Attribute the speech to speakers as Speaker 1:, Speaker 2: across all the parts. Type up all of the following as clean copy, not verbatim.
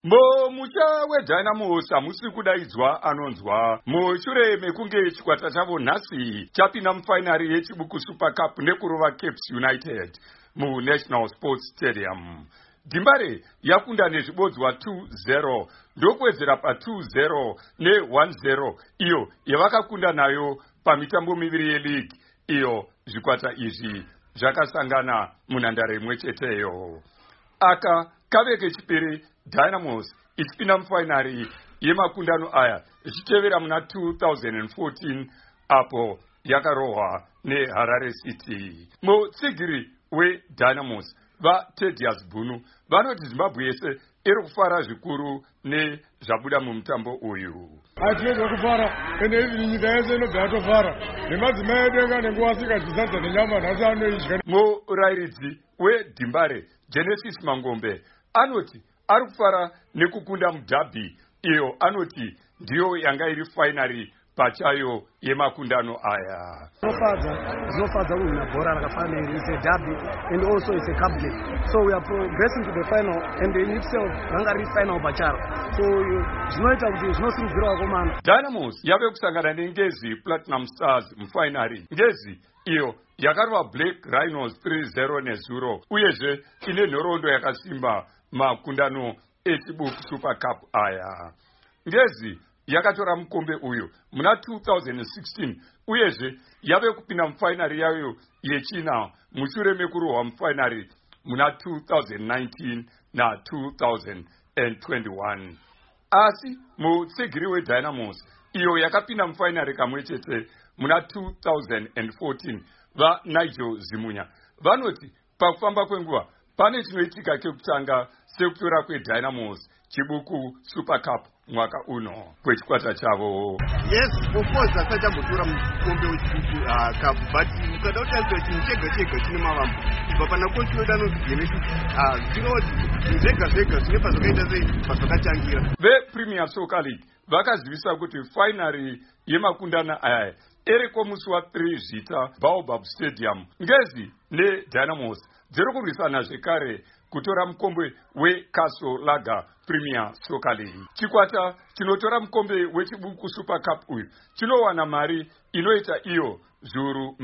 Speaker 1: Musha weDynamos hamusi kudaidzwa anonzwa mushure mekunge chikwata chavo nhasi chapinda mufainari yechibuku Super Cup nekurova Caps United muNational Sports Stadium. Dimbare yakunda nezvibodzwa 2-0 ndokuwedzera pa 2-0 ne1-0 iyo yavakakunda nayo pamitambo miviri yeleague iyo zvikwata izvi zvakasangana munhandare imwe cheteyo. Aka kave kechipiri Dynamos ichipinda mufainari yemakundano aya ichitevera muna 2014 apo yakarohwa neHarare City. Mutsigiri weDynamos vaTedious Bunu vanoti Zimbabwe yese iri kufara zvikuru nezvabuda mumutambo uyu.
Speaker 2: Atinoda kufara ende izi nyika yese inobva yatofara nemadzimai edu enga nenguva asikadzidza nenyama nhasi anoidya.
Speaker 1: Murairidzi weDimbare Genesis Mangombe anoti ari kufara nekukunda mudhabhi iyo anoti ndiyo yanga iri fainari pachayo yemakundano aya.
Speaker 3: Zinofadza kuhwina bhora rakafanira. It's a derby and also it's a cup game. So we are progressing to the final and in itself ranga riri final pacharo. So zvinoita kuti zvinosimudzira komana.
Speaker 1: Dynamos yave kusangana neNgezi Platinum Stars mufainari. Ngezi iyo yakarova Black Rhinos 3-0 nezuro uyezve ine nhoroondo yakasimba makundano echibuku Super Cup aya. Ngezi yakatora mukombe uyu muna 2016 uyezve yave kupinda mufainari yayo yechina mushure mekurohwa mufainari muna 2019 na 2021. Asi mutsigiri weDynamos iyo yakapinda mufainari kamwe chete muna 2014 vaNigel Zimunya vanoti pakufamba kwenguva pane chinoitika kekutanga sekutora kweDynamos chibuku Super Cup mwaka uno kwechikwata chavo.
Speaker 4: Yes, of course asachambotora mukombe wechibuku cup but ukada kutarisa chinhu chega chega chine mavambo kubva pana kochi weDynamos zvinoti zvega zvega zvine pazvakaita sei pazvakatangira.
Speaker 1: VePremier Soccer League vakazivisa kuti fainari yemakundana aya eriko musi wa3 Zita Baobab Stadium. Ngezi neDynamos dziri kurwisana zvekare kutora mukombe weCastle Lager Premier Soccer League. Chikwata chinotora mukombe wechibuku Super Cup uyu chinowana mari inoita iyo zviuru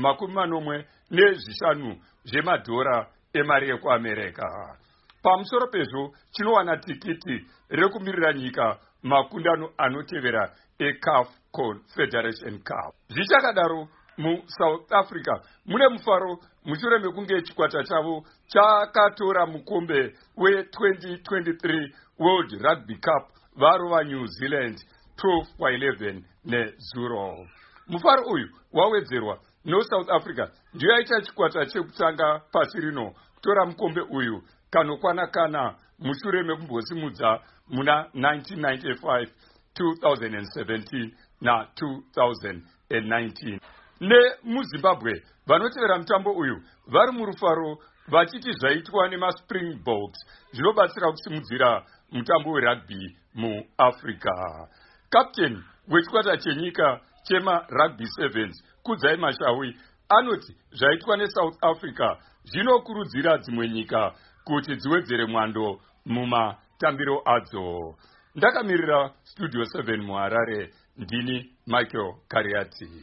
Speaker 1: 45 zvemadhora emari yekuAmerika. Pamusoro pezvo chinowana tikiti rekumirira nyika makundano anotevera eCAF Confederation Cup. Zvichakadaro muSouth Africa mune mufaro mushure mekunge chikwata chavo chakatora mukombe we2023 World Rugby Cup varova New Zealand 12-11 nezuro. Mufaro uyu wawedzerwa noSouth Africa ndiyo yaita chikwata chekutanga pasi rino kutora mukombe uyu kanokwana kana mushure mekumbosimudza muna 1995, 2017 na 2019. NemuZimbabwe vanotevera mutambo uyu vari murufaro vachiti zvaitwa nemaSpringboks zvinobatsira kusimudzira mutambo werugby muAfrica. Captain wechikwata chenyika chemaRugby Sevens Kudzai Mashawi anoti zvaitwa neSouth Africa zvinokurudzira dzimwe nyika kuti dziwedzere mwando mumatambiro adzo. Ndakamirira Studio 7 muHarare ndini Michael Kariati.